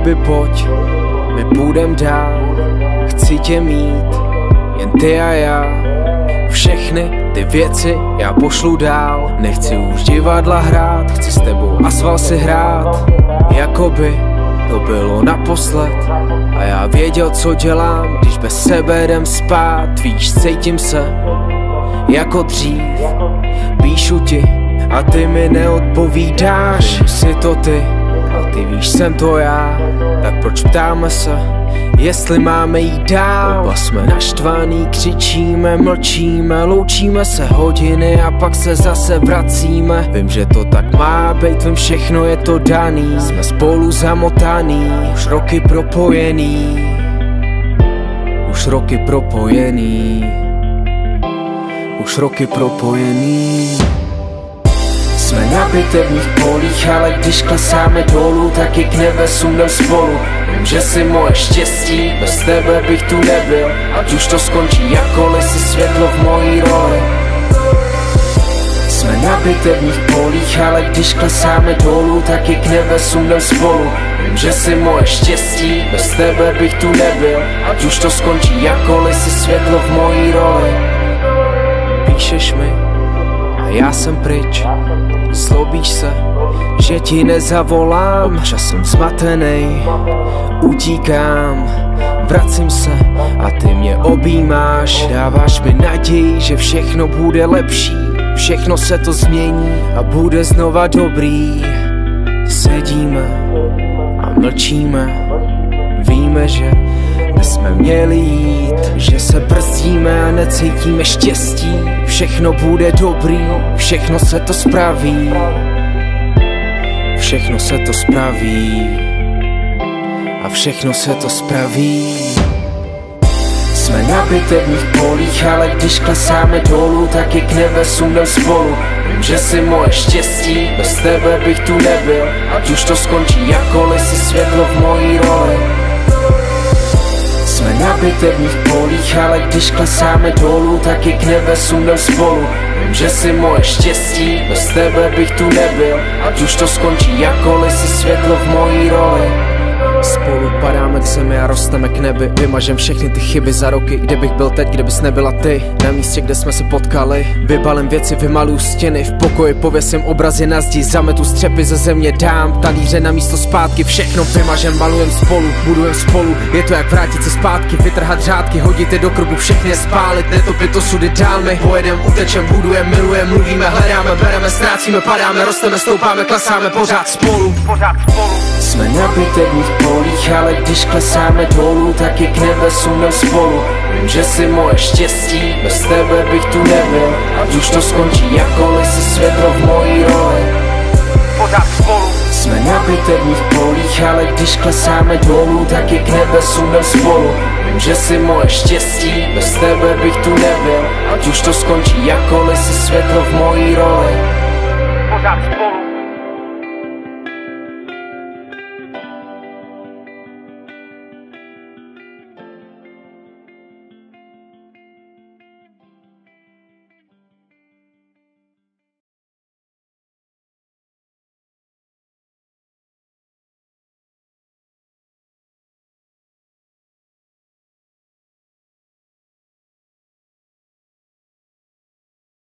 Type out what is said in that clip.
baby, pojď, my půjdem dál. Chci tě mít, jen ty a já. Všechny ty věci já pošlu dál. Nechci už divadla hrát, chci s tebou asfalt si hrát. Jakoby to bylo naposled a já věděl, co dělám, když bez sebe jdem spát. Víš, cítím se jako dřív, píšu ti a ty mi neodpovídáš. Vím, jsi to ty a ty víš, jsem to já. Tak proč ptáme se, jestli máme jít dál? Oba jsme naštvaný, křičíme, mlčíme, loučíme se hodiny a pak se zase vracíme. Vím, že to tak má být, vím, všechno je to daný. Jsme spolu zamotaný, už roky propojený. Už roky propojený. Už roky propojený. Jsme na bitevních polích, ale když klesáme dolů, tak i k nebesům jdem spolu. Vím, že jsi moje štěstí, bez tebe bych tu nebyl. Ať už to skončí jakkoliv, jsi světlo v mojí roli. Jsme na bitevních polích, ale když klesáme dolů, tak i k nebesům jdem spolu. Vím, že jsi moje štěstí, bez tebe bych tu nebyl. Ať už to skončí jakkoliv, jsi světlo v mojí roli. Píšeš mi a já jsem pryč. Zlobíš se, že ti nezavolám. Občas jsem zmatenej, utíkám, vracím se a ty mě objímáš. Dáváš mi naději, že všechno bude lepší. Všechno se to změní a bude znova dobrý. Sedíme a mlčíme, víme, že bychom měli jít, že se brzdíme a necítíme štěstí. Všechno bude dobrý, všechno se to spraví. Všechno se to spraví. A všechno se to spraví. Jsme na bitevních polích, ale když klesáme dolů, tak i k nebesům jdem spolu. Vím, že jsi moje štěstí, bez tebe bych tu nebyl. Ať už to skončí jakkoliv, jsi světlo v mojí roli. Jsme na bitevních polích, ale když klesáme dolů, tak i k nebesům jdem spolu. Vím, že jsi moje štěstí, bez tebe bych tu nebyl. Ať už to skončí jakkoliv, jsi světlo v mojí roli. Spolu padáme k zemi a rosteme k nebi. Vymažem všechny ty chyby za roky. Kde bych byl teď, kde bys nebyla ty? Na místě, kde jsme se potkali. Vybalím věci, vymaluju stěny. V pokoji pověsím obrazy na zdi. Zametu střepy ze země, dám talíře na místo zpátky. Všechno vymažem, malujem spolu, budujem spolu. Je to jak vrátit se zpátky, vytrhat řádky, hodit je do krubu, všechny je spálit. Netopit osudy dál, my pojedem, utečem, budujeme, milujeme, mluvíme, hledáme, bereme, ztrácíme, padáme, rosteme, stoupáme, klesáme pořád spolu. Jsme na bitevních polích, ale když klesáme dolů, tak i k nebesům jdem spolu. Vím, že jsi moje štěstí, bez tebe bych tu nebyl. Ať už to skončí jakkoliv, jsi světlo v mojí roli. Jsme na bitevních polích, ale když klesáme dolů, tak i k nebesům jdem spolu. Vím, že jsi moje štěstí, bez tebe bych tu nebyl. Ať už to skončí jakkoliv, jsi světlo v mojí roli.